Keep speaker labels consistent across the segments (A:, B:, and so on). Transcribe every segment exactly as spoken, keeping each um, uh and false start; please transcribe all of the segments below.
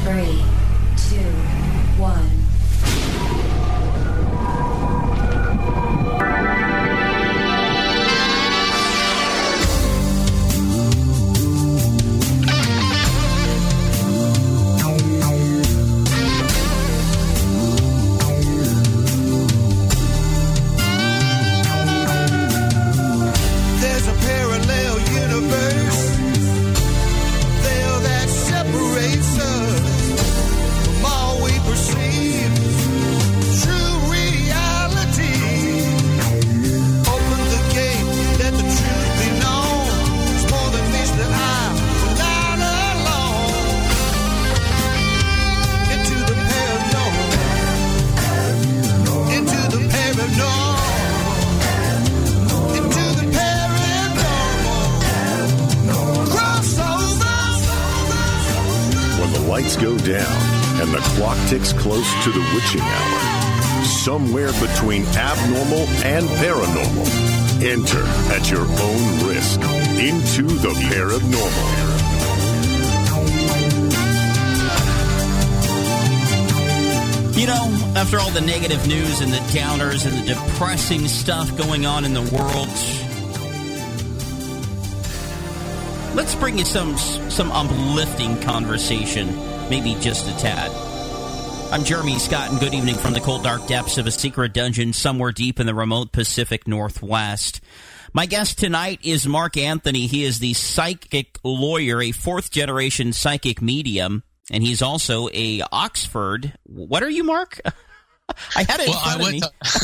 A: Three, two, one.
B: Go down and the clock ticks close to the witching hour. Somewhere between abnormal and paranormal. Enter at your own risk into the paranormal.
C: You know, after all the negative news and the downers and the depressing stuff going on in the world, let's bring you some some uplifting conversation. Maybe just a tad. I'm Jeremy Scott, and good evening from the cold, dark depths of a secret dungeon somewhere deep in the remote Pacific Northwest. My guest tonight is Mark Anthony. He is the psychic lawyer, a fourth-generation psychic medium, and he's also a Oxford... What are you, Mark? I had it in well, front of me.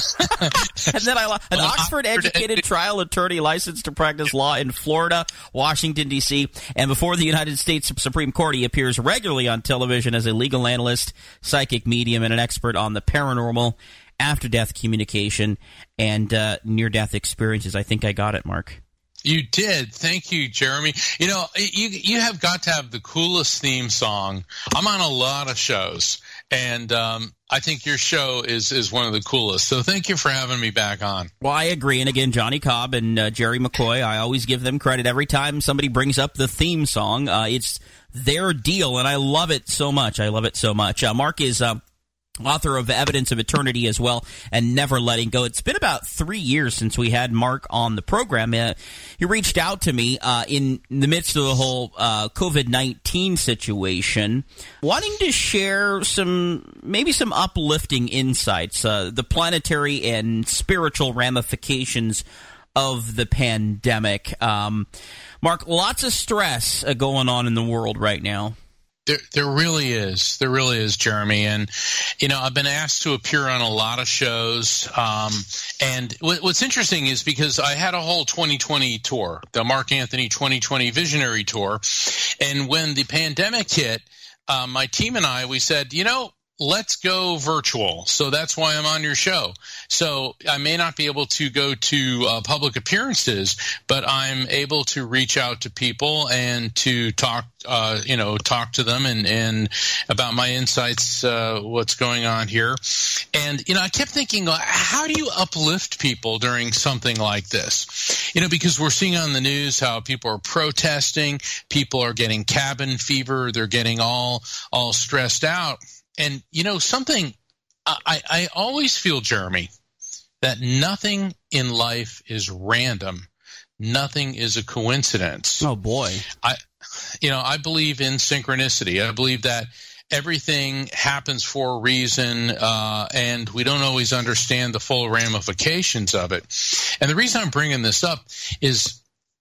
C: To... and then I an Oxford-educated trial attorney licensed to practice law in Florida, Washington, D C, and before the United States Supreme Court, he appears regularly on television as a legal analyst, psychic medium, and an expert on the paranormal, after-death communication, and uh, near-death experiences. I think I got it, Mark.
D: You did. Thank you, Jeremy. You know, you you have got to have the coolest theme song. I'm on a lot of shows, and um, I think your show is, is one of the coolest. So thank you for having me back on.
C: Well, I agree. And again, Johnny Cobb and uh, Jerry McCoy, I always give them credit. Every time somebody brings up the theme song, uh, it's their deal, and I love it so much. I love it so much. Uh, Mark is... Uh, author of Evidence of Eternity as well, and Never Letting Go. It's been about three years since we had Mark on the program. Uh, he reached out to me uh, in the midst of the whole uh, COVID nineteen situation, wanting to share some, maybe some uplifting insights, uh, the planetary and spiritual ramifications of the pandemic. Um, Mark, lots of stress uh, going on in the world right now.
D: There, there really is. There really is, Jeremy. And, you know, I've been asked to appear on a lot of shows. Um, and what, what's interesting is because I had a whole twenty twenty tour, the Mark Anthony twenty twenty Visionary Tour. And when the pandemic hit, uh, my team and I, we said, you know, let's go virtual. So that's why I'm on your show. So I may not be able to go to uh, public appearances, but I'm able to reach out to people and to talk, uh, you know, talk to them and, and about my insights, uh, what's going on here. And, you know, I kept thinking, how do you uplift people during something like this? You know, because we're seeing on the news how people are protesting, people are getting cabin fever, they're getting all, all stressed out. And, you know, something I, I always feel, Jeremy, that nothing in life is random. Nothing is a coincidence.
C: Oh, boy.
D: I, you know, I believe in synchronicity. I believe that everything happens for a reason, uh, and we don't always understand the full ramifications of it. And the reason I'm bringing this up is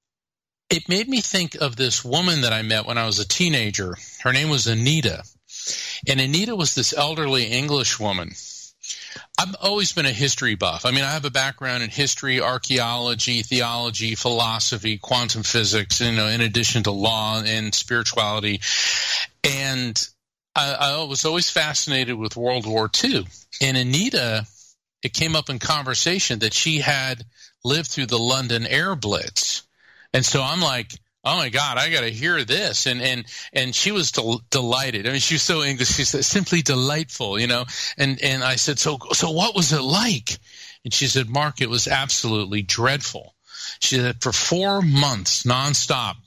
D: it made me think of this woman that I met when I was a teenager. Her name was Anita. And Anita was this elderly English woman. I've always been a history buff. I mean, I have a background in history, archaeology, theology, philosophy, quantum physics, you know, in addition to law and spirituality. And I, I was always fascinated with World War Two. And Anita, it came up in conversation that she had lived through the London Air Blitz. And so I'm like, oh my God, I got to hear this. And, and, and she was del- delighted. I mean, she was so English. She said, simply delightful, you know? And, and I said, so, so what was it like? And she said, Mark, it was absolutely dreadful. She said, for four months nonstop,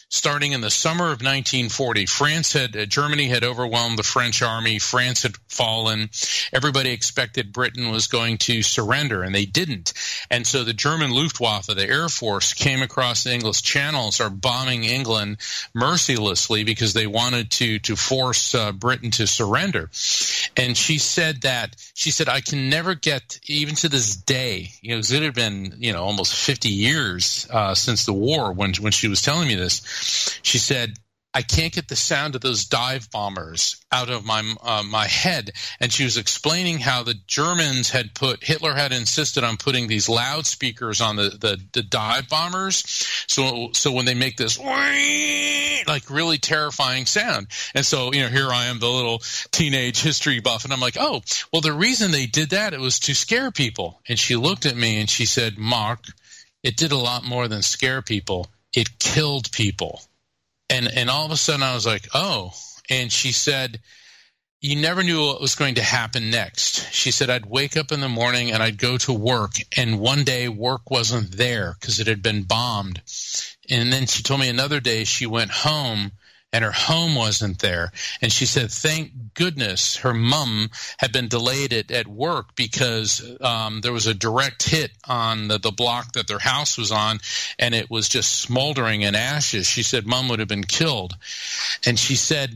D: starting in the summer of nineteen forty. France had, uh, Germany had overwhelmed the French army. France had fallen. Everybody expected Britain was going to surrender, and they didn't. And so the German Luftwaffe, the Air Force, came across the English Channel, started bombing England mercilessly because they wanted to to force uh, Britain to surrender. And she said that, she said, I can never get, even to this day, you know, 'cause it had been, you know, almost fifty years uh, since the war when when she was telling me this. She said, I can't get the sound of those dive bombers out of my uh, my head. And she was explaining how the Germans had put, Hitler had insisted on putting these loudspeakers on the, the, the dive bombers. So so when they make this like really terrifying sound. And so, you know, here I am, the little teenage history buff. And I'm like, oh, well, the reason they did that, it was to scare people. And she looked at me and she said, Mark, it did a lot more than scare people. It killed people. And and all of a sudden I was like, oh. And she said, you never knew what was going to happen next. She said, I'd wake up in the morning and I'd go to work, and one day work wasn't there because it had been bombed. And then she told me another day she went home and her home wasn't there. And she said, thank goodness her mom had been delayed at, at work because um, there was a direct hit on the, the block that their house was on, and it was just smoldering in ashes. She said mom would have been killed. And she said,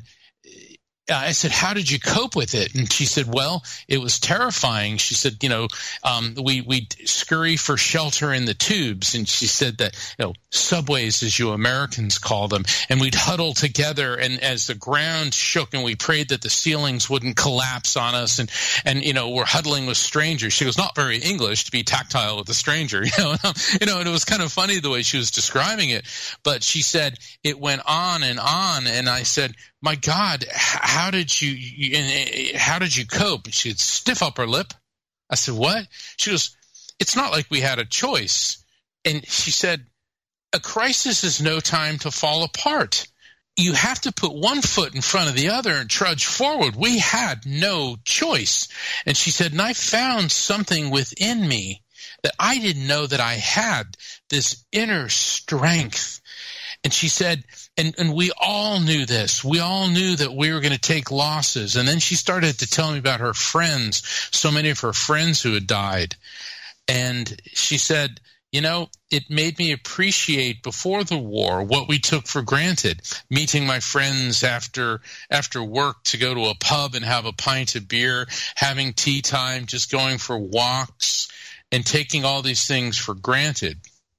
D: I said, how did you cope with it? And she said, well, it was terrifying. She said, you know, um, we, we'd scurry for shelter in the tubes. And she said that, you know, subways, as you Americans call them, and we'd huddle together. And as the ground shook, and we prayed that the ceilings wouldn't collapse on us. And, and, you know, we're huddling with strangers. She goes, not very English to be tactile with a stranger, you know, you know, and it was kind of funny the way she was describing it. But she said it went on and on. And I said, my God, how did you, you how did you cope? She'd stiff up her lip. I said, what? She goes, it's not like we had a choice. And she said, a crisis is no time to fall apart. You have to put one foot in front of the other and trudge forward. We had no choice. And she said, and I found something within me that I didn't know that I had, this inner strength. And she said, and, and we all knew this. We all knew that we were going to take losses. And then she started to tell me about her friends, so many of her friends who had died. And she said, you know, it made me appreciate before the war what we took for granted, meeting my friends after after work to go to a pub and have a pint of beer, having tea time, just going for walks, and taking all these things for granted.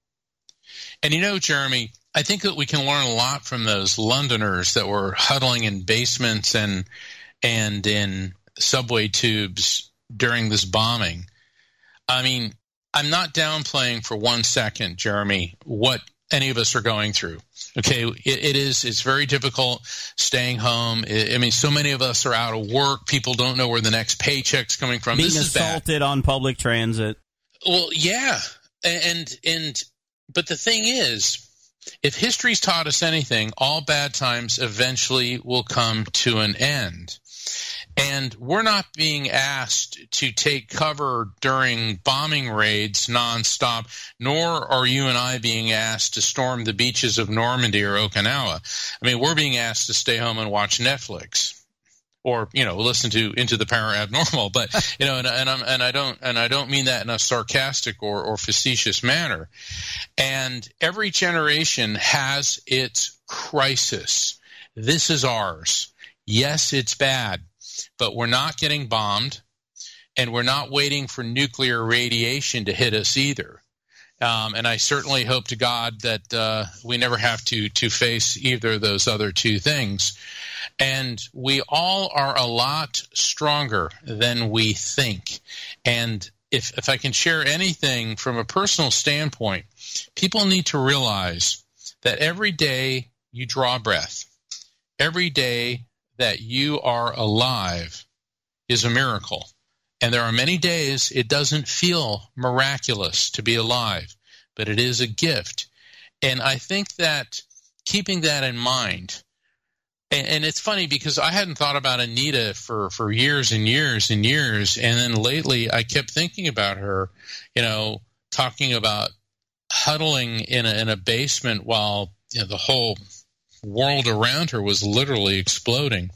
D: And you know, Jeremy, I think that we can learn a lot from those Londoners that were huddling in basements and and in subway tubes during this bombing. I mean, I'm not downplaying for one second, Jeremy, what any of us are going through. Okay, it, it is it's very difficult staying home. I, I mean, so many of us are out of work. People don't know where the next paycheck's coming from.
C: Being
D: this is
C: assaulted
D: bad.
C: On public transit.
D: Well, yeah, and and but the thing is, if history's taught us anything, all bad times eventually will come to an end. And we're not being asked to take cover during bombing raids nonstop, nor are you and I being asked to storm the beaches of Normandy or Okinawa. I mean, we're being asked to stay home and watch Netflix, or, you know, listen to Into the Para-Abnormal. But, you know, and, and, I'm, and I don't and I don't mean that in a sarcastic or, or facetious manner. And every generation has its crisis. This is ours. Yes, it's bad, but we're not getting bombed, and we're not waiting for nuclear radiation to hit us either. Um, and I certainly hope to God that uh, we never have to to face either of those other two things. And we all are a lot stronger than we think. And if if I can share anything from a personal standpoint, people need to realize that every day you draw breath, every day that you are alive is a miracle. And there are many days it doesn't feel miraculous to be alive, but it is a gift. And I think that keeping that in mind, and, and it's funny because I hadn't thought about Anita for, for years and years and years, and then lately I kept thinking about her, you know, talking about huddling in a, in a basement while, you know, the whole world around her was literally exploding.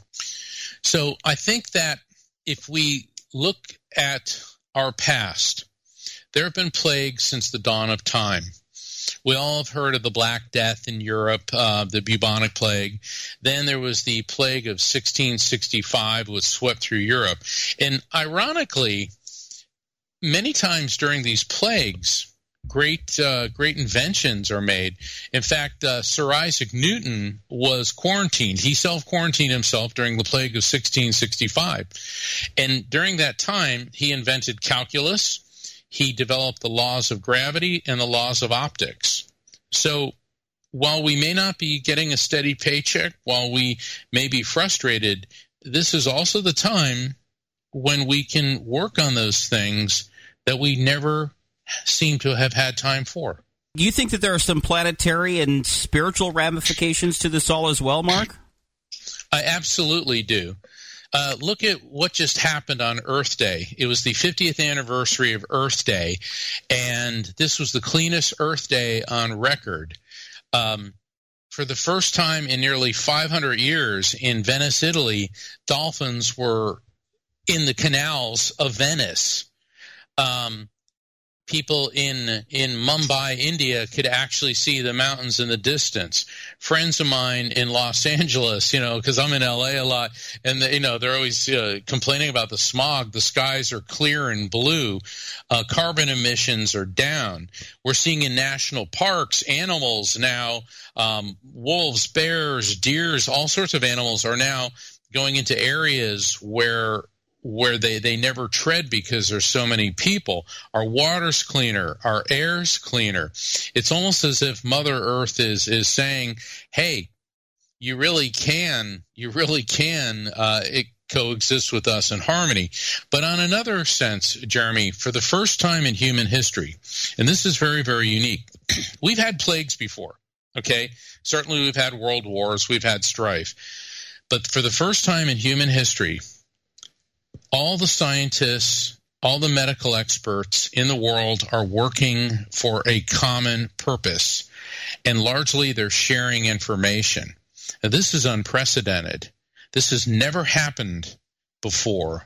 D: So I think that if we look at our past, there have been plagues since the dawn of time. We all have heard of the Black Death in Europe, uh, the bubonic plague. Then there was the plague of sixteen sixty-five, which swept through Europe. And ironically, many times during these plagues, great uh, great inventions are made. In fact, uh, Sir Isaac Newton was quarantined. He self-quarantined himself during the plague of sixteen sixty-five. And during that time, he invented calculus. He developed the laws of gravity and the laws of optics. So while we may not be getting a steady paycheck, while we may be frustrated, this is also the time when we can work on those things that we never seem to have had time for.
C: Do you think that there are some planetary and spiritual ramifications to this all as well, Mark?
D: I absolutely do. Uh, look at what just happened on Earth Day. It was the fiftieth anniversary of Earth Day, and this was the cleanest Earth Day on record. Um, for the first time in nearly five hundred years in Venice, Italy, dolphins were in the canals of Venice. Um, people in in Mumbai, India, could actually see the mountains in the distance. Friends of mine in Los Angeles, you know, because I'm in L A a lot, and the, you know, they're always uh, complaining about the smog. The skies are clear and blue. Uh, carbon emissions are down. We're seeing in national parks animals now, um, wolves, bears, deers, all sorts of animals are now going into areas where where they, they never tread because there's so many people. Our water's cleaner. Our air's cleaner. It's almost as if Mother Earth is is saying, hey, you really can, you really can uh, it coexist with us in harmony. But on another sense, Jeremy, for the first time in human history, and this is very, very unique, we've had plagues before, okay? Certainly we've had world wars, we've had strife. But for the first time in human history, all the scientists, all the medical experts in the world are working for a common purpose, and largely they're sharing information. Now, this is unprecedented. This has never happened before.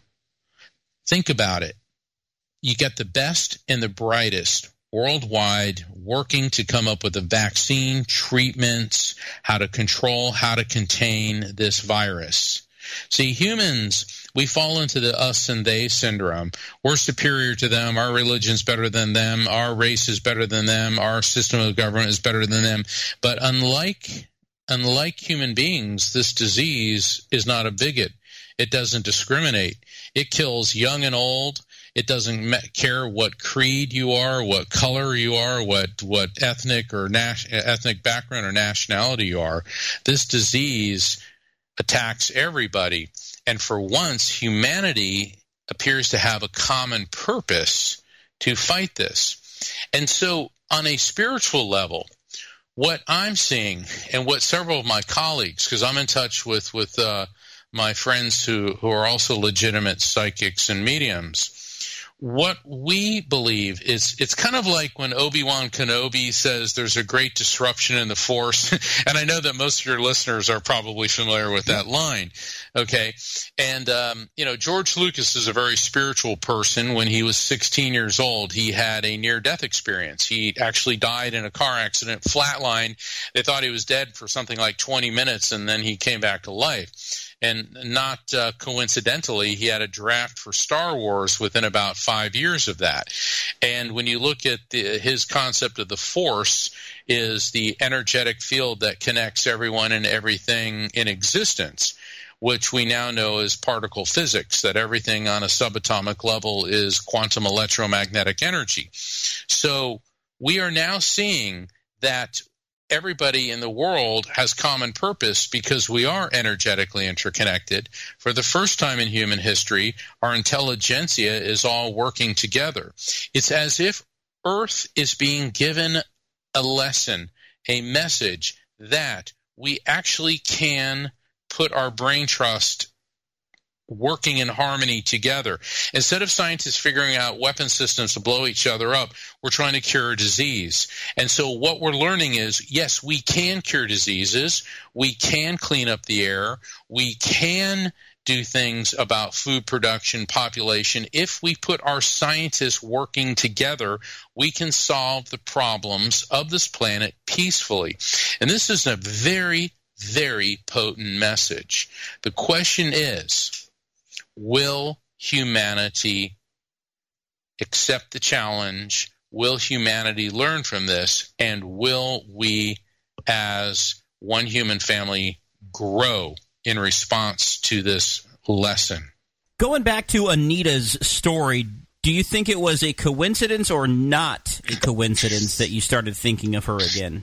D: Think about it. You get the best and the brightest worldwide working to come up with a vaccine, treatments, how to control, how to contain this virus. See, humans, we fall into the us and they syndrome. We're superior to them. Our religion's better than them. Our race is better than them. Our system of government is better than them. But unlike unlike human beings, this disease is not a bigot. It doesn't discriminate. It kills young and old. It doesn't care what creed you are, what color you are, what what ethnic or nas- ethnic background or nationality you are. This disease attacks everybody. And for once, humanity appears to have a common purpose to fight this. And so on a spiritual level, what I'm seeing and what several of my colleagues, because I'm in touch with, with uh, my friends who, who are also legitimate psychics and mediums, what we believe is it's kind of like when Obi-Wan Kenobi says there's a great disruption in the Force. And I know that most of your listeners are probably familiar with that line. Okay. And, um, you know, George Lucas is a very spiritual person. When he was sixteen years old, he had a near-death experience. He actually died in a car accident, flatlined. They thought he was dead for something like twenty minutes, and then he came back to life. And not uh, coincidentally, he had a draft for Star Wars within about five years of that. And when you look at the, his concept of the Force is the energetic field that connects everyone and everything in existence, which we now know is particle physics, that everything on a subatomic level is quantum electromagnetic energy. So we are now seeing that everybody in the world has common purpose because we are energetically interconnected. For the first time in human history, our intelligentsia is all working together. It's as if Earth is being given a lesson, a message that we actually can put our brain trust working in harmony together. Instead of scientists figuring out weapon systems to blow each other up, we're trying to cure a disease. And so what we're learning is, yes, we can cure diseases. We can clean up the air. We can do things about food production, population. If we put our scientists working together, we can solve the problems of this planet peacefully. And this is a very, very potent message. The question is, will humanity accept the challenge? Will humanity learn from this? And will we, as one human family, grow in response to this lesson?
C: Going back to Anita's story, do you think it was a coincidence or not a coincidence that you started thinking of her again?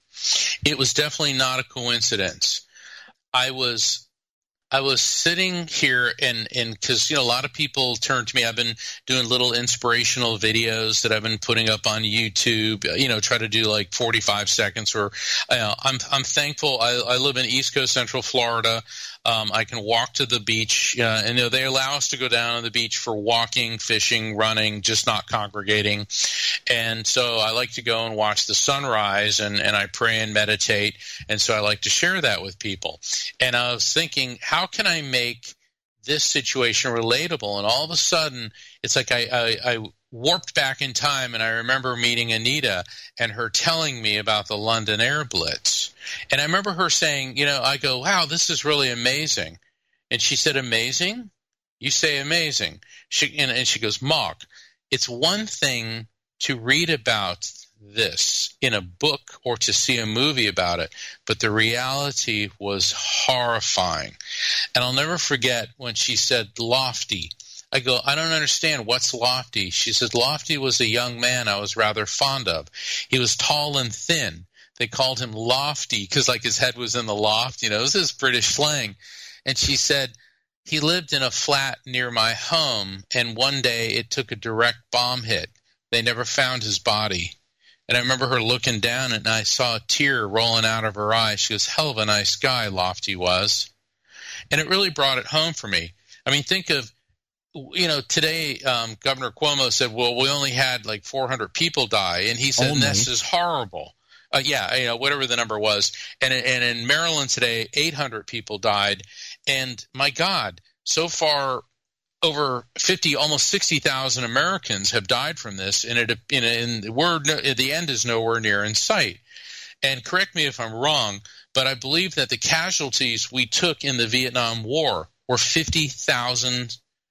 D: It was definitely not a coincidence. I was I was sitting here and and because, you know, a lot of people turn to me. I've been doing little inspirational videos that I've been putting up on YouTube, you know, try to do like forty-five seconds or uh, I'm I'm thankful. I, I live in East Coast Central Florida. Um, I can walk to the beach, uh, and you know, they allow us to go down on the beach for walking, fishing, running, just not congregating. And so I like to go and watch the sunrise, and, and I pray and meditate. And so I like to share that with people. And I was thinking, how can I make this situation relatable? And all of a sudden, it's like I, I, I warped back in time, and I remember meeting Anita and her telling me about the London Air Blitz. And I remember her saying, you know, I go, wow, this is really amazing. And she said, amazing? You say amazing. She, and, and she goes, Mark, it's one thing to read about this in a book or to see a movie about it, but the reality was horrifying. And I'll never forget when she said Lofty. I go, I don't understand. What's Lofty? She said, Lofty was a young man I was rather fond of. He was tall and thin. They called him Lofty because, like, his head was in the loft. You know, this is British slang. And she said, he lived in a flat near my home, and one day it took a direct bomb hit. They never found his body. And I remember her looking down, and I saw a tear rolling out of her eye. She goes, hell of a nice guy, Lofty was. And it really brought it home for me. I mean, think of, you know, today um, Governor Cuomo said, well, we only had like four hundred people die. And he said, this is horrible. Uh, yeah, you know, whatever the number was. And, and in Maryland today, eight hundred people died. And my God, so far, over fifty, almost sixty thousand Americans have died from this. And, it, and, and we're, the end is nowhere near in sight. And correct me if I'm wrong, but I believe that the casualties we took in the Vietnam War were fifty thousand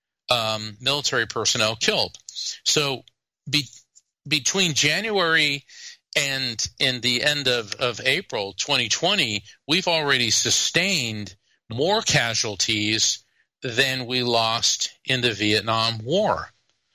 D: um, military personnel killed. So be, between January and in the end of, of April twenty twenty, we've already sustained more casualties than we lost in the Vietnam War.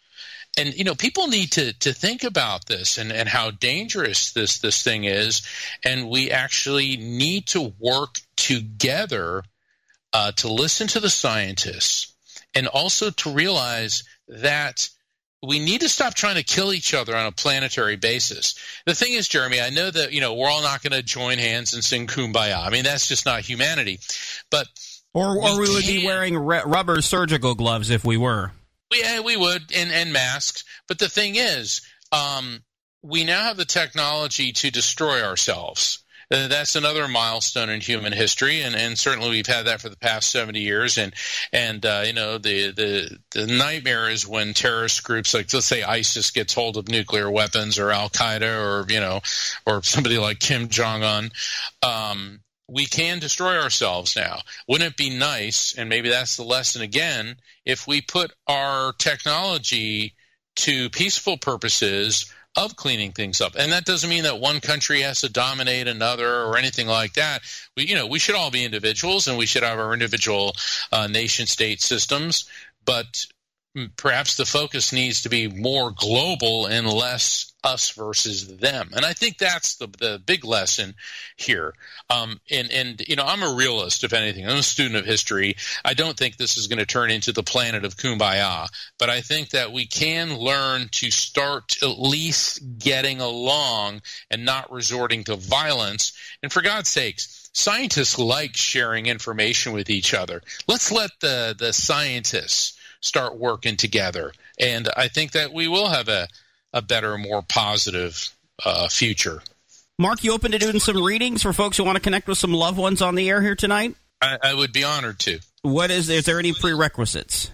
D: And, you know, people need to, to think about this and, and how dangerous this, this thing is. And we actually need to work together uh, to listen to the scientists and also to realize that we need to stop trying to kill each other on a planetary basis. The thing is, Jeremy, I know that, you know, we're all not going to join hands and sing Kumbaya. I mean, that's just not humanity. But
C: Or, or we, we would be wearing re- rubber surgical gloves if we were.
D: Yeah, we would, and, and masks. But the thing is, um, we now have the technology to destroy ourselves. Uh, that's another milestone in human history, and, and certainly we've had that for the past seventy years. And and uh, you know, the, the the nightmare is when terrorist groups like, let's say, ISIS gets hold of nuclear weapons, or Al Qaeda, or you know, or somebody like Kim Jong Un. Um, we can destroy ourselves now. Wouldn't it be nice, and maybe that's the lesson again, if we put our technology to peaceful purposes of cleaning things up? And that doesn't mean that one country has to dominate another or anything like that. We, you know, we should all be individuals, and we should have our individual uh, nation-state systems, but perhaps the focus needs to be more global and less us versus them. And I think that's the the big lesson here. Um, and, and, you know, I'm a realist, if anything. I'm a student of history. I don't think this is going to turn into the planet of Kumbaya. But I think that we can learn to start at least getting along and not resorting to violence. And for God's sakes, scientists like sharing information with each other. Let's let the, the scientists start working together. And I think that we will have a, a better, more positive uh, future.
C: Mark, you open to doing some readings for folks who want to connect with some loved ones on the air here tonight?
D: I, I would be honored to.
C: What is, is there any prerequisites?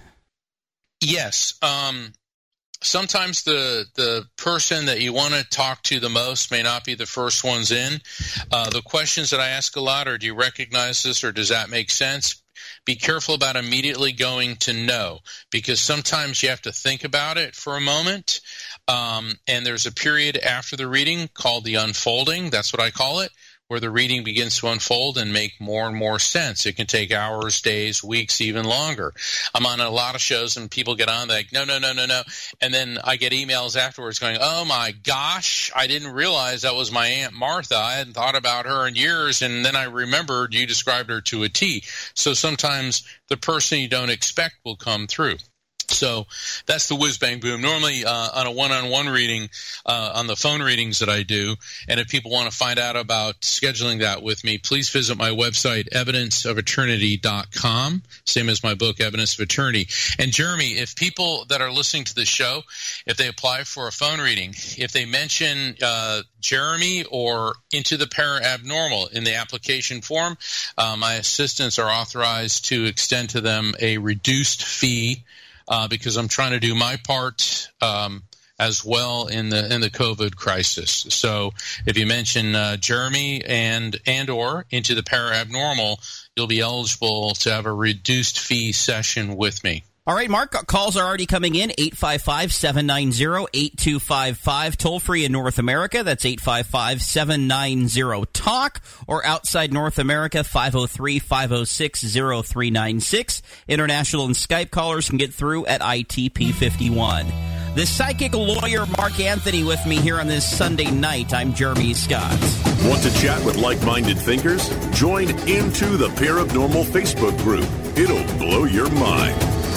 D: Yes. Um, sometimes the the person that you want to talk to the most may not be the first ones in. Uh, the questions that I ask a lot are, do you recognize this, or does that make sense? Be careful about immediately going to no, because sometimes you have to think about it for a moment. Um, and there's a period after the reading called the unfolding. That's what I call it, where the reading begins to unfold and make more and more sense. It can take hours, days, weeks, even longer. I'm on a lot of shows and people get on, they're like, no, no, no, no, no. And then I get emails afterwards going, oh my gosh, I didn't realize that was my Aunt Martha. I hadn't thought about her in years. And then I remembered you described her to a T. So sometimes the person you don't expect will come through. So that's the whiz bang boom. Normally uh, on a one-on-one reading, uh, on the phone readings that I do, and if people want to find out about scheduling that with me, please visit my website, evidence of eternity dot com, same as my book, Evidence of Eternity. And Jeremy, if people that are listening to the show, if they apply for a phone reading, if they mention uh, Jeremy or Into the Para-Abnormal in the application form, uh, my assistants are authorized to extend to them a reduced fee, Uh, because I'm trying to do my part um, as well in the in the COVID crisis. So if you mention uh, Jeremy and and or Into the Para-Abnormal, you'll be eligible to have a reduced fee session with me.
C: All right, Mark, calls are already coming in, eight five five, seven nine zero, eight two five five, toll-free in North America, that's eight five five, seven nine zero, talk, or outside North America, five oh three, five oh six, oh three nine six. International and Skype callers can get through at I T P fifty-one. The psychic lawyer Mark Anthony with me here on this Sunday night. I'm Jeremy Scott.
B: Want to chat with like-minded thinkers? Join Into the Para-Abnormal Facebook group. It'll blow your mind.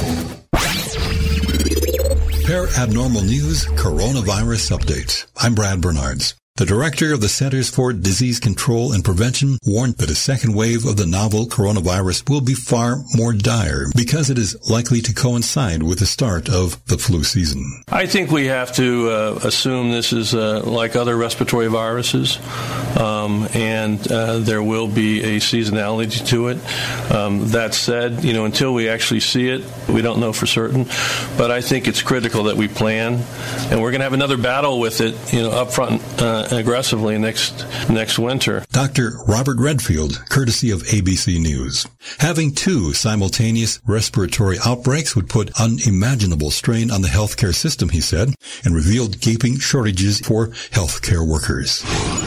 E: Para-Abnormal News Coronavirus Update. I'm Brad Bernards. The director of the Centers for Disease Control and Prevention warned that a second wave of the novel coronavirus will be far more dire because it is likely to coincide with the start of the flu season.
F: I think we have to uh, assume this is uh, like other respiratory viruses, um, and uh, there will be a seasonality to it. Um, that said, you know, until we actually see it, we don't know for certain. But I think it's critical that we plan, and we're going to have another battle with it, you know, up front. Uh, aggressively next next winter.
E: Doctor Robert Redfield, courtesy of A B C News. Having two simultaneous respiratory outbreaks would put unimaginable strain on the healthcare system, he said, and revealed gaping shortages for healthcare workers.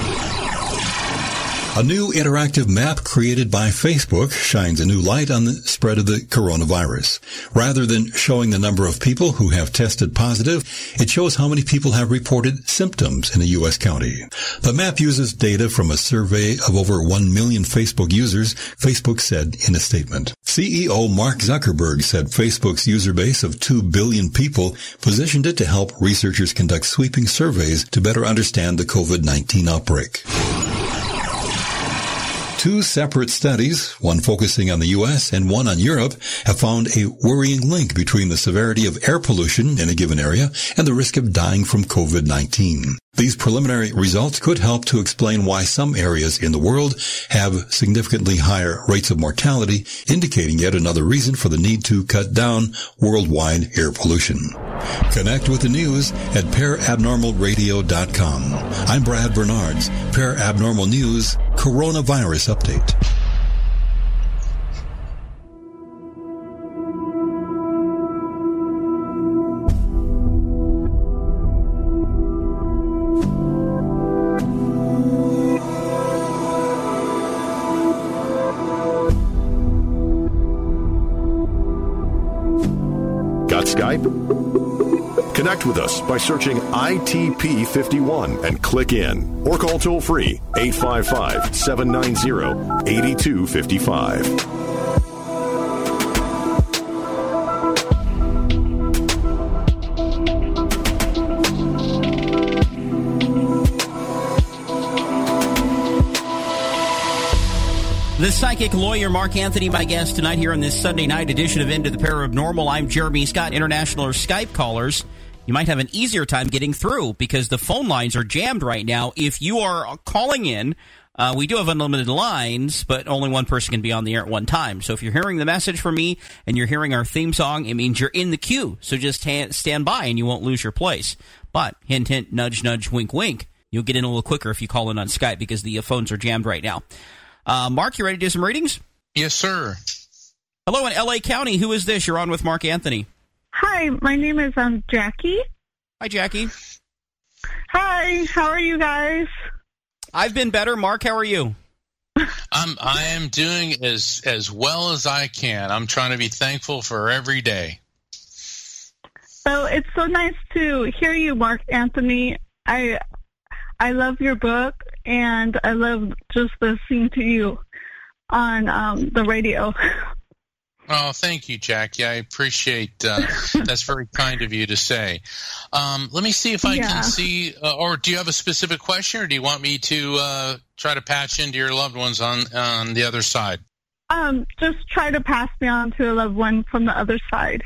E: A new interactive map created by Facebook shines a new light on the spread of the coronavirus. Rather than showing the number of people who have tested positive, it shows how many people have reported symptoms in a U S county. The map uses data from a survey of over one million Facebook users, Facebook said in a statement. C E O Mark Zuckerberg said Facebook's user base of two billion people positioned it to help researchers conduct sweeping surveys to better understand the COVID nineteen outbreak. Two separate studies, one focusing on the U S and one on Europe, have found a worrying link between the severity of air pollution in a given area and the risk of dying from COVID nineteen. These preliminary results could help to explain why some areas in the world have significantly higher rates of mortality, indicating yet another reason for the need to cut down worldwide air pollution. Connect with the news at para abnormal radio dot com. I'm Brad Bernards, Para-Abnormal News Coronavirus Update.
B: Got Skype? Connect with us by searching I T P fifty-one and click in, or call toll free eight five five, seven nine zero, eight two five five.
C: The psychic lawyer Mark Anthony, my guest tonight here on this Sunday night edition of Into the Paranormal. I'm Jeremy Scott. International or Skype callers, you might have an easier time getting through because the phone lines are jammed right now. If you are calling in, uh, we do have unlimited lines, but only one person can be on the air at one time. So if you're hearing the message from me and you're hearing our theme song, it means you're in the queue. So just ha- stand by and you won't lose your place. But hint, hint, nudge, nudge, wink, wink. You'll get in a little quicker if you call in on Skype because the uh, phones are jammed right now. Uh, Mark, you ready to do some readings?
D: Yes, sir.
C: Hello in L A County. Who is this? You're on with Mark Anthony.
G: Hi, my name is um Jackie.
C: Hi, Jackie.
G: Hi, how are you guys?
C: I've been better. Mark, how are you?
D: I'm I am doing as as well as I can. I'm trying to be thankful for every day.
G: So it's so nice to hear you, Mark Anthony. I I love your book, and I love just listening to you on um, the radio.
D: Oh, thank you, Jackie. I appreciate uh, that's very kind of you to say. Um, let me see if I
G: yeah.
D: can see, uh, or do you have a specific question, or do you want me to uh, try to patch into your loved ones on, on the other side?
G: Um, just try to pass me on to a loved one from the other side.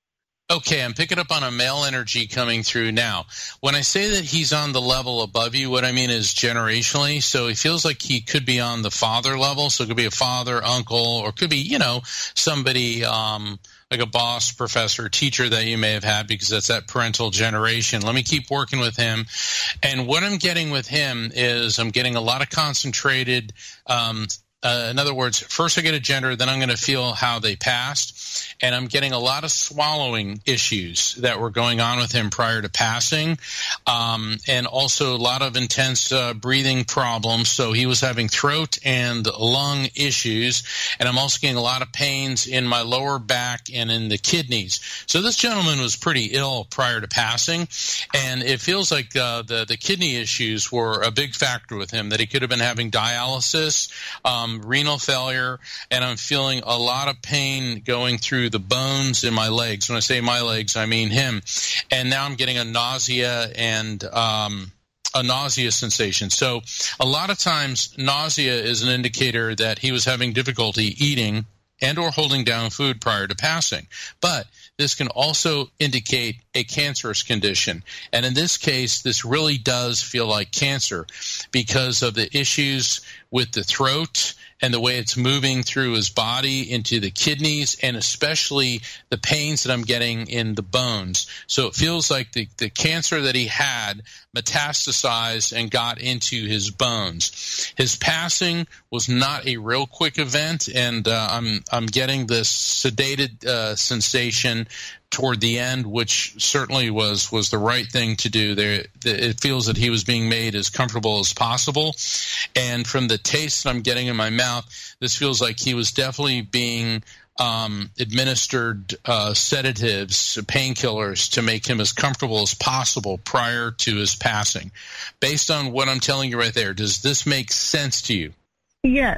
D: Okay, I'm picking up on a male energy coming through now. When I say that he's on the level above you, what I mean is generationally. So he feels like he could be on the father level. So it could be a father, uncle, or it could be, you know, somebody um, like a boss, professor, teacher that you may have had because that's that parental generation. Let me keep working with him. And what I'm getting with him is I'm getting a lot of concentrated um Uh, in other words, first I get a gender, then I'm going to feel how they passed, and I'm getting a lot of swallowing issues that were going on with him prior to passing, um, and also a lot of intense uh, breathing problems. So he was having throat and lung issues, and I'm also getting a lot of pains in my lower back and in the kidneys. So this gentleman was pretty ill prior to passing, and it feels like uh, the, the kidney issues were a big factor with him, that he could have been having dialysis, um, renal failure, and I'm feeling a lot of pain going through the bones in my legs. When I say my legs, I mean him. And now I'm getting a nausea and um, a nausea sensation. So a lot of times nausea is an indicator that he was having difficulty eating and or holding down food prior to passing. But this can also indicate a cancerous condition. And in this case, this really does feel like cancer because of the issues with the throat and the way it's moving through his body into the kidneys, and especially the pains that I'm getting in the bones. So it feels like the, the cancer that he had metastasized and got into his bones. His passing was not a real quick event, and uh, I'm I'm getting this sedated uh, sensation toward the end, which certainly was was the right thing to do. There, it feels that he was being made as comfortable as possible, and from the taste that I'm getting in my mouth, this feels like he was definitely being um, administered uh, sedatives, painkillers to make him as comfortable as possible prior to his passing. Based on what I'm telling you right there, does this make sense to you?
G: Yes,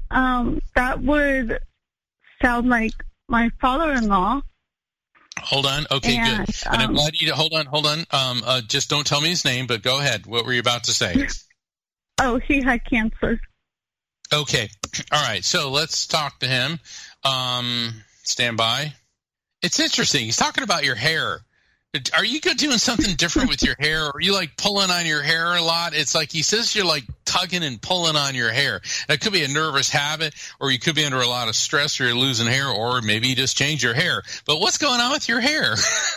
G: um, that would sound like my father-in-law.
D: Hold on. Okay,
G: and,
D: good. And
G: um,
D: I'm glad you – hold on, hold on. Um, uh, just don't tell me his name, but go ahead. What were you about to say?
G: Oh, he had cancer.
D: Okay. All right. So let's talk to him. Um, stand by. It's interesting. He's talking about your hair. Are you doing something different with your hair? Or are you like pulling on your hair a lot? It's like he says you're like tugging and pulling on your hair. That could be a nervous habit, or you could be under a lot of stress, or you're losing hair, or maybe you just change your hair. But what's going on with your hair?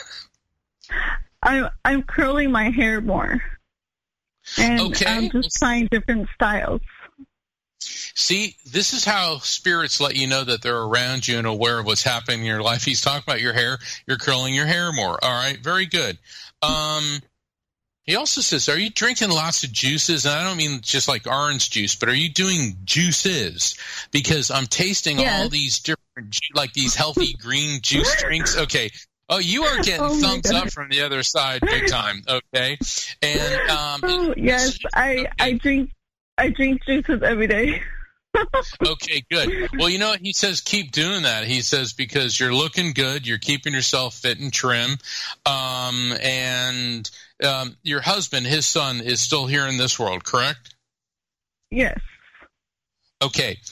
G: I'm I'm curling my hair more, and
D: okay.
G: I'm just trying different styles.
D: See, this is how spirits let you know that they're around you and aware of what's happening in your life. He's talking about your hair. You're curling your hair more. All right, very good. Um, he also says, are you drinking lots of juices? And I don't mean just like orange juice, but are you doing juices? Because I'm tasting yes. all these different, like these healthy green juice drinks. Okay. Oh, you are getting oh thumbs up from the other side big time. Okay. And um,
G: oh,
D: it,
G: yes, I,
D: okay.
G: I drink I drink juices every day.
D: Okay, good. Well, you know what? He says keep doing that. He says because you're looking good, you're keeping yourself fit and trim, um, and um, your husband, his son, is still here in this world, correct?
G: Yes.
D: Okay.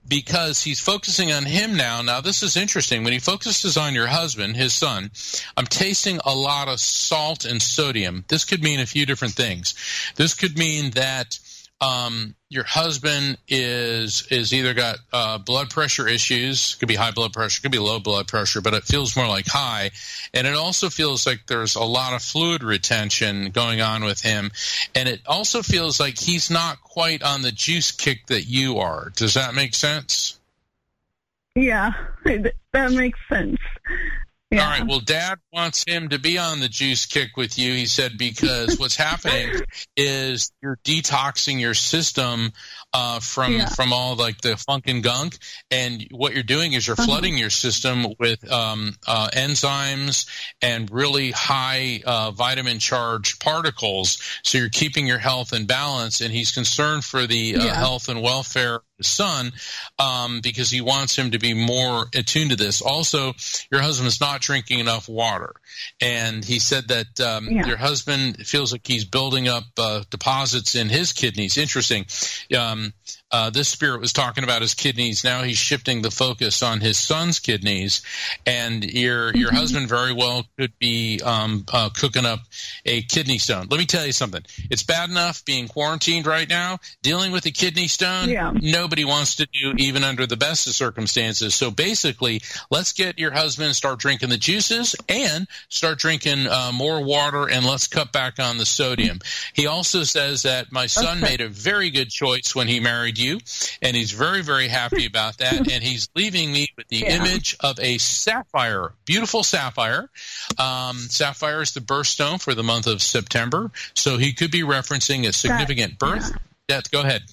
D: because he's focusing on him now. Now, this is interesting. When he focuses on your husband, his son, I'm tasting a lot of salt and sodium. This could mean a few different things. This could mean that um, your husband is is either got uh, blood pressure issues. Could be high blood pressure, could be low blood pressure, but it feels more like high. And it also feels like there's a lot of fluid retention going on with him. And it also feels like he's not quite on the juice kick that you are. Does that make sense?
G: Yeah, that makes sense. Yeah.
D: All right. Well, Dad wants him to be on the juice kick with you, he said, because what's happening is you're detoxing your system uh, from
G: yeah.
D: from all like the funk and gunk, and what you're doing is you're uh-huh. flooding your system with um, uh, enzymes and really high uh, vitamin charged particles. So you're keeping your health in balance, and he's concerned for the uh,
G: yeah.
D: health and welfare of his son um, because he wants him to be more attuned to this. Also, your husband's not drinking enough water, and he said that um,
G: yeah.
D: your husband feels like he's building up uh, deposits in his kidneys. Interesting. Um, uh, this spirit was talking about his kidneys. Now he's shifting the focus on his son's kidneys, and your your
G: mm-hmm.
D: husband very well could be um, uh, cooking up a kidney stone. Let me tell you something. It's bad enough being quarantined right now. Dealing with a kidney stone,
G: yeah.
D: nobody wants to do, even under the best of circumstances. So basically, let's get your husband start drinking the juices and start drinking uh, more water, and let's cut back on the sodium. He also says that my son
G: okay.
D: made a very good choice when he married you, and he's very, very happy about that. And he's leaving me with the
G: yeah.
D: image of a sapphire, beautiful sapphire. Um, sapphire is the birthstone for the month of September, so he could be referencing a significant
G: that,
D: birth.
G: Yeah.
D: That, go ahead.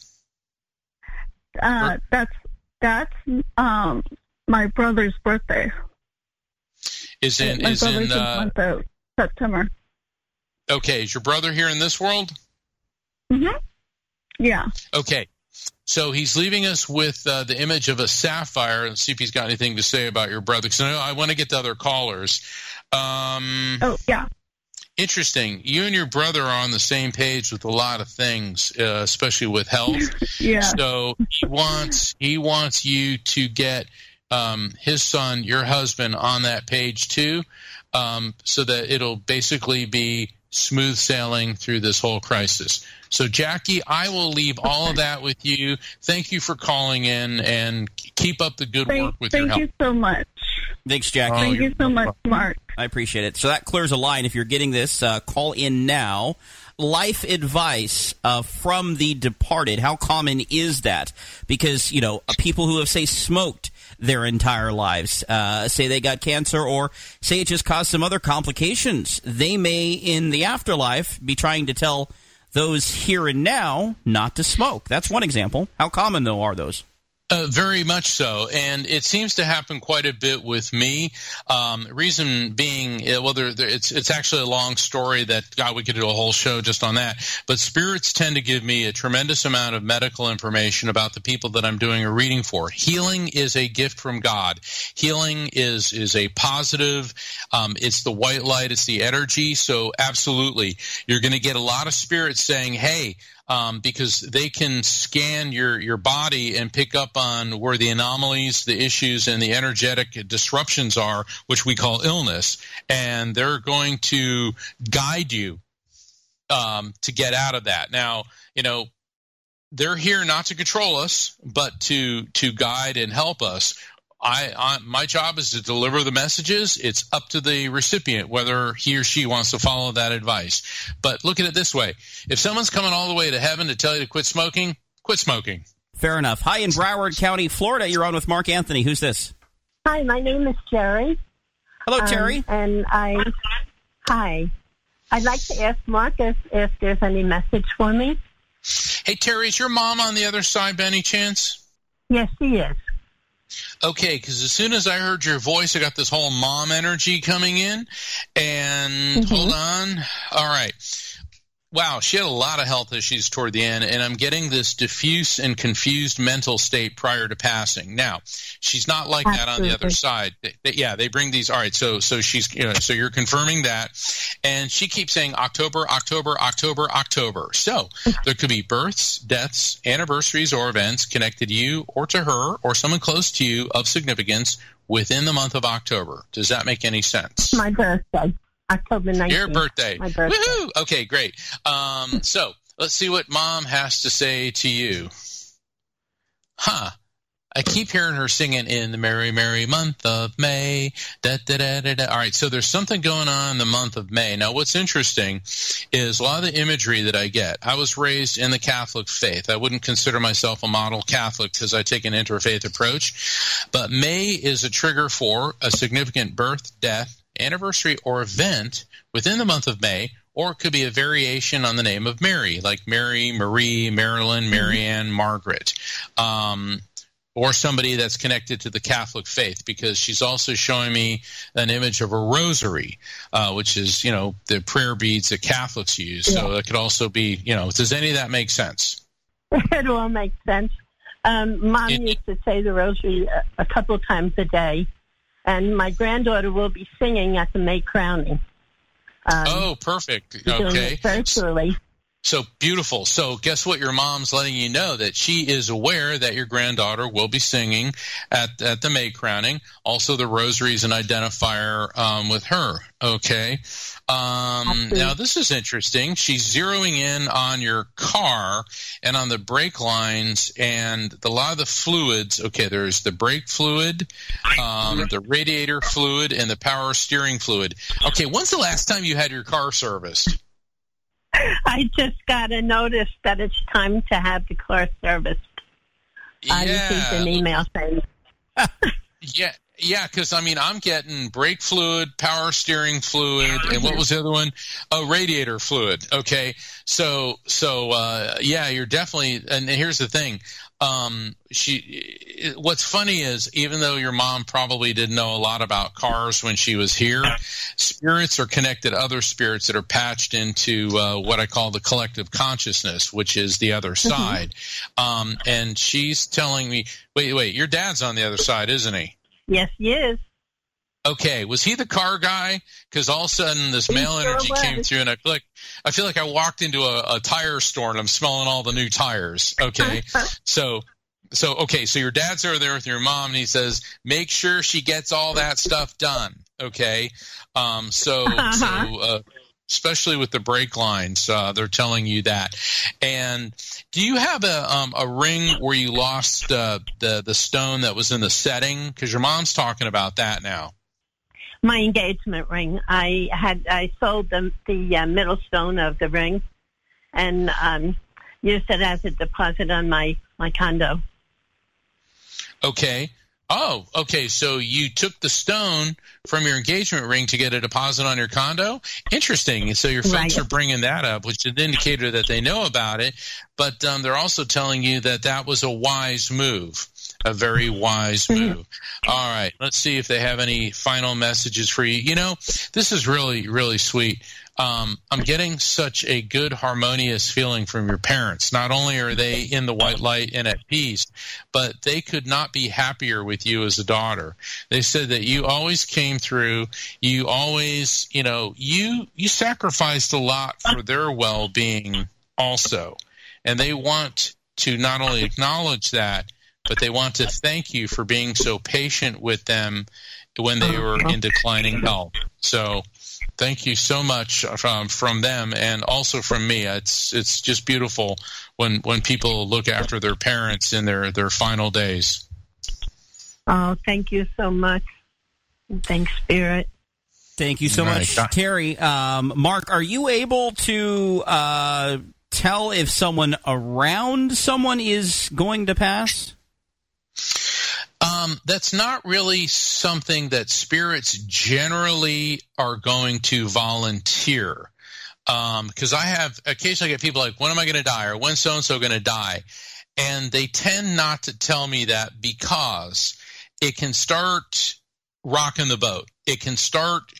G: Uh, that's that's um, my brother's birthday.
D: Is in
G: my
D: is
G: brother's
D: in uh,
G: month of September.
D: Okay, is your brother here in this world?
G: Mhm. Yeah.
D: Okay. So he's leaving us with uh, the image of a sapphire. Let's see if he's got anything to say about your brother, because I, know I want to get to other callers. Um,
G: oh, yeah.
D: Interesting. You and your brother are on the same page with a lot of things, uh, especially with health.
G: yeah.
D: So he wants he wants you to get um, his son, your husband, on that page too, um, so that it'll basically be smooth sailing through this whole crisis. So, Jackie, I will leave all of that with you. Thank you for calling in, and keep up the good
G: thank,
D: work with
G: thank
D: your health.
G: Thank you so much.
C: Thanks, Jackie.
G: Thank you so much, Mark.
C: I appreciate it. So that clears a line. If you're getting this, uh, call in now. Life advice uh, from the departed. How common is that? Because, you know, people who have, say, smoked their entire lives, uh, say they got cancer, or say it just caused some other complications, they may, in the afterlife, be trying to tell those here and now not to smoke. That's one example. How common, though, are those?
D: Uh, very much so, and it seems to happen quite a bit with me. Um, reason being, well, there, there, it's it's actually a long story that, God, we could do a whole show just on that. But spirits tend to give me a tremendous amount of medical information about the people that I'm doing a reading for. Healing is a gift from God. Healing is is a positive. Um, it's the white light. It's the energy. So absolutely, you're going to get a lot of spirits saying, "Hey." Um, because they can scan your, your body and pick up on where the anomalies, the issues, and the energetic disruptions are, which we call illness, and they're going to guide you um, to get out of that. Now, you know, they're here not to control us, but to to guide and help us. I, I my job is to deliver the messages. It's up to the recipient whether he or she wants to follow that advice. But look at it this way. If someone's coming all the way to heaven to tell you to quit smoking, quit smoking.
C: Fair enough. Hi, in Broward County, Florida. You're on with Mark Anthony. Who's this?
H: Hi, my name is Terry.
C: Hello, Terry.
H: Um, and I, hi. I'd like to ask Mark if, if there's any message for me.
D: Hey, Terry, is your mom on the other side by any chance?
H: Yes, she is.
D: Okay, because as soon as I heard your voice, I got this whole mom energy coming in. And
H: mm-hmm.
D: hold on. All right. Wow, she had a lot of health issues toward the end, and I'm getting this diffuse and confused mental state prior to passing. Now, she's not like Absolutely. that on the other side. They, they, yeah, they bring these. All right, so so she's you know, so you're confirming that, and she keeps saying October, October, October, October. So there could be births, deaths, anniversaries, or events connected to you or to her or someone close to you of significance within the month of October. Does that make any sense?
H: My birthday. October nineteenth.
D: Your birthday.
H: My birthday.
D: Woohoo! Okay, great. Um, so let's see what Mom has to say to you. Huh. I keep hearing her singing in the merry, merry month of May. Da, da, da, da, da. All right, so there's something going on in the month of May. Now, what's interesting is a lot of the imagery that I get. I was raised in the Catholic faith. I wouldn't consider myself a model Catholic because I take an interfaith approach. But May is a trigger for a significant birth, death, anniversary, or event within the month of May, or it could be a variation on the name of Mary, like Mary, Marie, Marilyn, Marianne, Margaret, um, or somebody that's connected to the Catholic faith, because she's also showing me an image of a rosary, uh, which is, you know, the prayer beads that Catholics use. Yeah. So it could also be, you know, does any of that make sense?
H: It all makes sense. Um, Mom it, used to say the rosary a, a couple times a day. And my granddaughter will be singing at the May crowning. Um,
D: oh, perfect. Okay.
H: Virtually.
D: So beautiful. So guess what? Your mom's letting you know that she is aware that your granddaughter will be singing at at the May crowning. Also, the rosary is an identifier um, with her. Okay. Um, now, this is interesting. She's zeroing in on your car and on the brake lines and the, a lot of the fluids. Okay, there's the brake fluid, um, the radiator fluid, and the power steering fluid. Okay, when's the last time you had your car serviced?
H: I just got a notice that it's time to have the car serviced.
D: Yeah.
H: I received an email saying
D: Yeah. Yeah, because, I mean, I'm getting brake fluid, power steering fluid, and what was the other one? Oh, radiator fluid. Okay. So, so uh, yeah, you're definitely – and here's the thing. Um, she. What's funny is even though your mom probably didn't know a lot about cars when she was here, spirits are connected to other spirits that are patched into uh, what I call the collective consciousness, which is the other side. Mm-hmm. Um, and she's telling me – wait, wait, your dad's on the other side, isn't he?
H: Yes, he is.
D: Okay, was he the car guy? Because all of a sudden this
H: he
D: male
H: sure
D: energy
H: was.
D: came through, and I feel like I feel like I walked into a, a tire store and I'm smelling all the new tires. Okay, so so okay, so your dad's over there with your mom, and he says, make sure she gets all that stuff done. Okay, um, so uh-huh. so. Uh, especially with the brake lines, uh, they're telling you that. And do you have a um, a ring where you lost uh, the the stone that was in the setting? Because your mom's talking about that now.
H: My engagement ring. I had I sold the the uh, middle stone of the ring, and um, used it as a deposit on my my condo.
D: Okay. Oh, okay. So you took the stone from your engagement ring to get a deposit on your condo? Interesting. And so your folks
H: right.
D: are bringing that up, which is an indicator that they know about it. But um, they're also telling you that that was a wise move, a very wise move. All right. Let's see if they have any final messages for you. You know, this is really, really sweet. Um, I'm getting such a good, harmonious feeling from your parents. Not only are they in the white light and at peace, but they could not be happier with you as a daughter. They said that you always came through. You always, you know, you you sacrificed a lot for their well-being also. And they want to not only acknowledge that, but they want to thank you for being so patient with them when they were in declining health. So thank you so much from from them and also from me. It's it's just beautiful when when people look after their parents in their, their final days.
H: Oh, thank you so much. Thanks, Spirit.
C: Thank you so
D: right.
C: much, Terry. Um, Mark, are you able to uh, tell if someone around someone is going to pass?
D: Um, that's not really something that spirits generally are going to volunteer. Um, because I have occasionally get people like, when am I going to die? Or when's so-and-so going to die? And they tend not to tell me that because it can start rocking the boat. It can start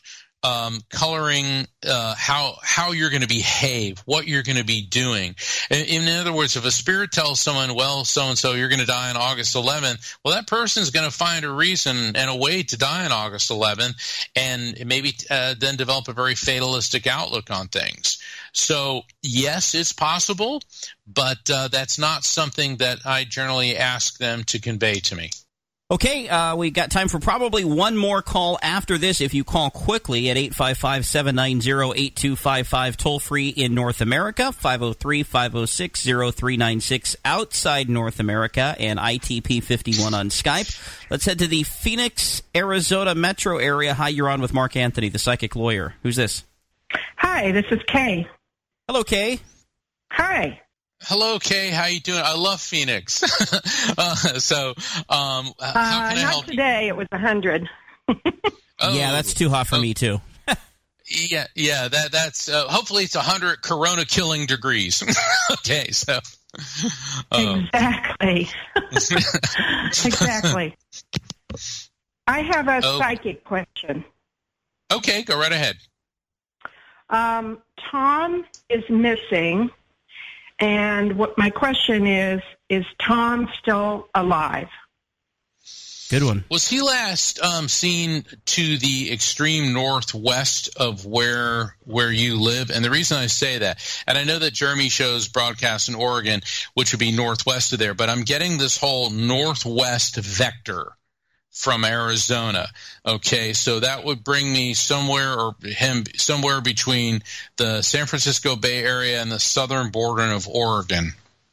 D: um, coloring uh, how how you're going to behave, what you're going to be doing. In, in other words, if a spirit tells someone, well, so-and-so, you're going to die on August eleventh, well, that person's going to find a reason and a way to die on August eleventh and maybe uh, then develop a very fatalistic outlook on things. So, yes, it's possible, but uh, that's not something that I generally ask them to convey to me.
C: Okay, uh, we got time for probably one more call after this. If you call quickly at eight five five, seven nine zero, eight two five five, toll free in North America, five oh three, five oh six, oh three nine six outside North America, and I T P fifty-one on Skype. Let's head to the Phoenix, Arizona metro area. Hi, you're on with Mark Anthony, the psychic lawyer. Who's this?
I: Hi, this is Kay.
C: Hello, Kay.
I: Hi.
D: Hello, Kay. How you doing? I love Phoenix. uh, so, um, how
I: Uh,
D: can I
I: not
D: help
I: today. It was a hundred.
D: you? Oh,
C: Yeah, that's too hot for
D: oh,
C: me, too.
D: Yeah, yeah. That that's uh, hopefully it's a hundred Corona killing degrees. Okay, so um.
I: Exactly. Exactly. I have a
D: Oh.
I: psychic question.
D: Okay, go right ahead.
I: Um, Tom is missing, and what my question is: is Tom still alive?
C: Good one.
D: Was he last um, seen to the extreme northwest of where where you live? And the reason I say that, and I know that Jeremy shows broadcast in Oregon, which would be northwest of there, but I'm getting this whole northwest vector from Arizona. Okay, so that would bring me somewhere, or him somewhere between the San Francisco Bay Area and the southern border of Oregon.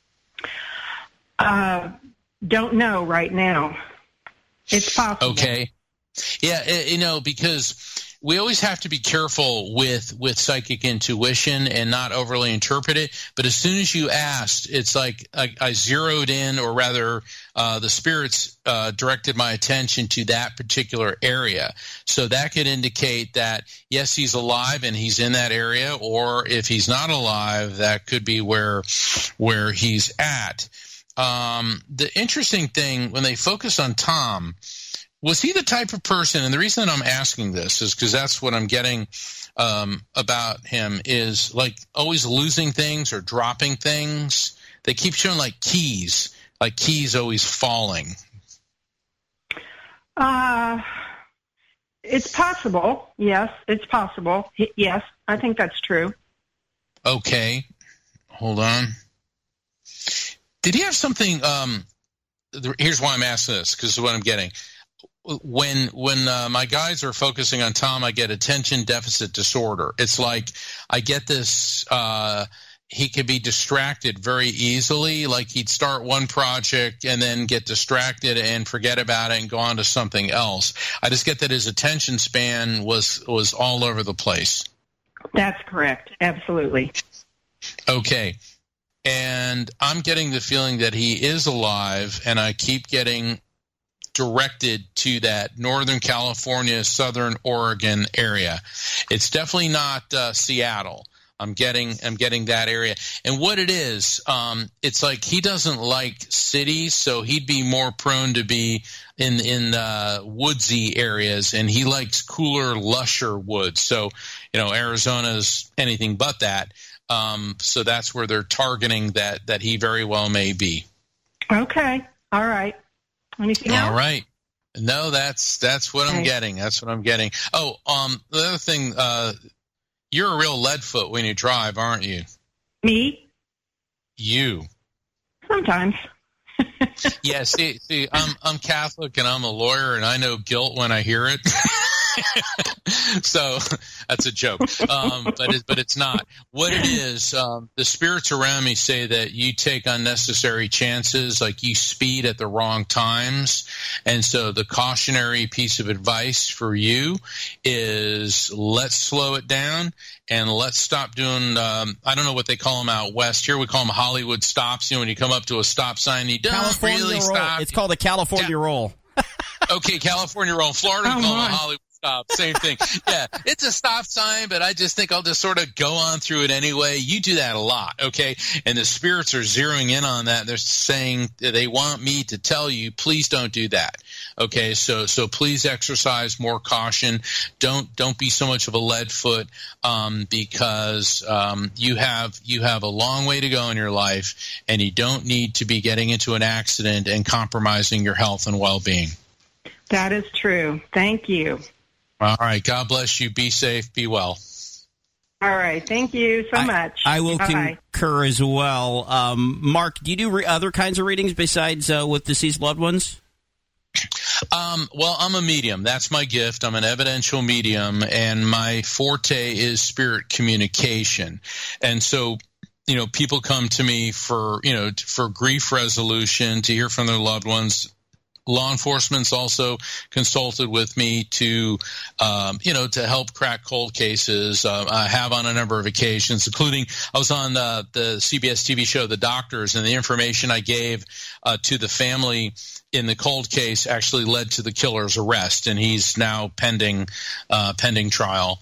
I: Uh, don't know right now. It's possible.
D: Okay. Yeah, it, you know, because we always have to be careful with, with psychic intuition and not overly interpret it. But as soon as you asked, it's like I, I zeroed in, or rather uh, the spirits uh, directed my attention to that particular area. So that could indicate that, yes, he's alive and he's in that area, or if he's not alive, that could be where where he's at. Um, the interesting thing, when they focus on Tom, was he the type of person, and the reason that I'm asking this is because that's what I'm getting um, about him, is like always losing things or dropping things. They keep showing like keys, like keys always falling.
I: Uh, it's possible. Yes, it's possible. H- Yes, I think that's true.
D: Okay, hold on. Did he have something? Um, th- here's why I'm asking this, because of what I'm getting. When when uh, my guys are focusing on Tom, I get attention deficit disorder. It's like I get this. Uh, he could be distracted very easily. Like he'd start one project and then get distracted and forget about it and go on to something else. I just get that his attention span was was all over the place.
I: That's correct. Absolutely.
D: Okay. And I'm getting the feeling that he is alive, and I keep getting directed to that Northern California, Southern Oregon area. It's definitely not uh, Seattle. I'm getting I'm getting that area. And what it is, um, it's like he doesn't like cities, so he'd be more prone to be in in uh, woodsy areas, and he likes cooler, lusher woods. So, you know, Arizona's anything but that. Um, so that's where they're targeting that, that he very well may be.
I: Okay. All right. Anything else?
D: All right. No, that's that's what I'm
I: Okay.
D: getting. That's what I'm getting. Oh, um, the other thing, uh, you're a real leadfoot when you drive, aren't you?
I: Me?
D: You.
I: Sometimes.
D: Yeah. See, see, I'm I'm Catholic and I'm a lawyer, and I know guilt when I hear it. So that's a joke, um, but it, but it's not. What it is, um, the spirits around me say that you take unnecessary chances, like you speed at the wrong times, and so the cautionary piece of advice for you is let's slow it down and let's stop doing. Um, I don't know what they call them out west. Here we call them Hollywood stops. You know, when you come up to a stop sign, you don't
C: California
D: really
C: roll.
D: stop.
C: It's called a California
D: Ca-
C: roll.
D: Okay, California roll. Florida,
I: Oh,
D: we call them
I: my.
D: a Hollywood stop. stop. Same thing. Yeah, it's a stop sign, but I just think I'll just sort of go on through it anyway. You do that a lot, okay? And the spirits are zeroing in on that. They're saying they want me to tell you, please don't do that. Okay, so so please exercise more caution. Don't don't be so much of a lead foot, um, because um, you have you have a long way to go in your life, and you don't need to be getting into an accident and compromising your health and well-being.
I: That is true. Thank you.
D: All right. God bless you. Be safe. Be well.
I: All right. Thank you so
C: I,
I: much.
C: I will
I: Bye.
C: concur as well. Um, Mark, do you do re- other kinds of readings besides uh, with deceased loved ones?
D: Um, well, I'm a medium. That's my gift. I'm an evidential medium, and my forte is spirit communication. And so, you know, people come to me for, you know, for grief resolution, to hear from their loved ones. Law enforcement's also consulted with me to, um, you know, to help crack cold cases. Uh, I have on a number of occasions, including I was on uh, the C B S T V show The Doctors, and the information I gave uh, to the family in the cold case actually led to the killer's arrest, and he's now pending uh, pending trial.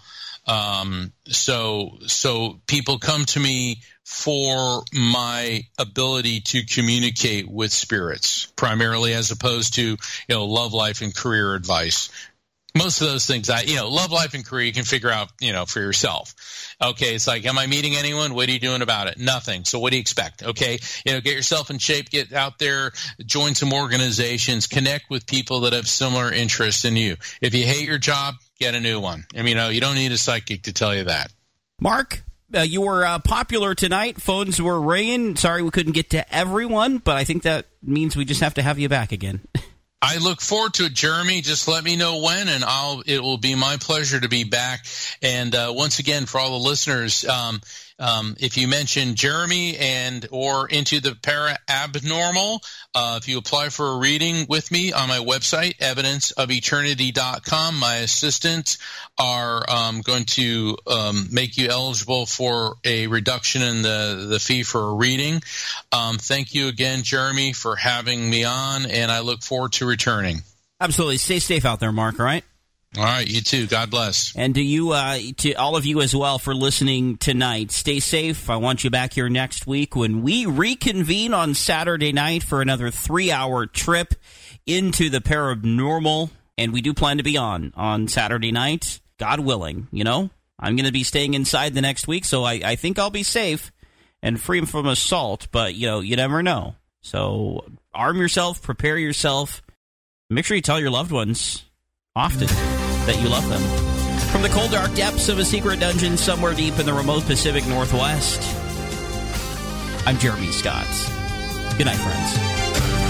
D: Um, so, so people come to me for my ability to communicate with spirits, primarily, as opposed to, you know, love life and career advice. Most of those things, I, you know, love life and career, you can figure out, you know, for yourself. Okay, it's like, am I meeting anyone? What are you doing about it? Nothing. So what do you expect? Okay, you know, get yourself in shape, get out there, join some organizations, connect with people that have similar interests in you. If you hate your job, get a new one. I mean, you know, you don't need a psychic to tell you that.
C: Mark, uh, you were uh, popular tonight. Phones were ringing. Sorry we couldn't get to everyone, but I think that means we just have to have you back again.
D: I look forward to it, Jeremy. Just let me know when, and I'll. It will be my pleasure to be back. And uh, once again, for all the listeners, um, um, if you mention Jeremy and or Into the Para Abnormal, uh, if you apply for a reading with me on my website, evidence of eternity dot com, my assistants are um, going to um, make you eligible for a reduction in the, the fee for a reading. Um, thank you again, Jeremy, for having me on, and I look forward to returning.
C: Absolutely. Stay safe out there, Mark, all right?
D: All right, you too. God bless.
C: And to you, uh, to all of you as well for listening tonight. Stay safe. I want you back here next week when we reconvene on Saturday night for another three-hour trip into the paranormal. And we do plan to be on on Saturday night, God willing. You know, I'm going to be staying inside the next week, so I, I think I'll be safe and free from assault. But, you know, you never know. So arm yourself, prepare yourself. Make sure you tell your loved ones often that you love them. From the cold, dark depths of a secret dungeon somewhere deep in the remote Pacific Northwest, I'm Jeremy Scott. Good night, friends.